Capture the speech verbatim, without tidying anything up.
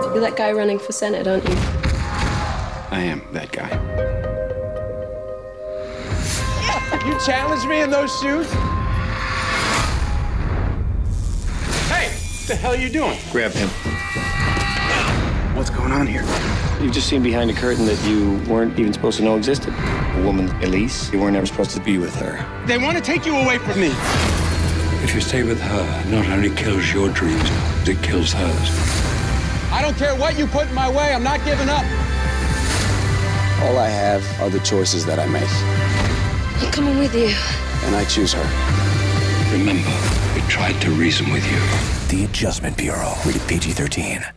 You're that guy running for Senate, aren't you? I am that guy. You challenged me in those shoes? Hey, what the hell are you doing? Grab him. What's going on here? You've just seen behind a curtain that you weren't even supposed to know existed. A woman, Elise, you weren't ever supposed to be with her. They want to take you away from me. If you stay with her, it not only kills your dreams, it kills hers. I don't care what you put in my way, I'm not giving up. All I have are the choices that I make. I'm coming with you. And I choose her. Remember, we tried to reason with you. The Adjustment Bureau, rated P G thirteen.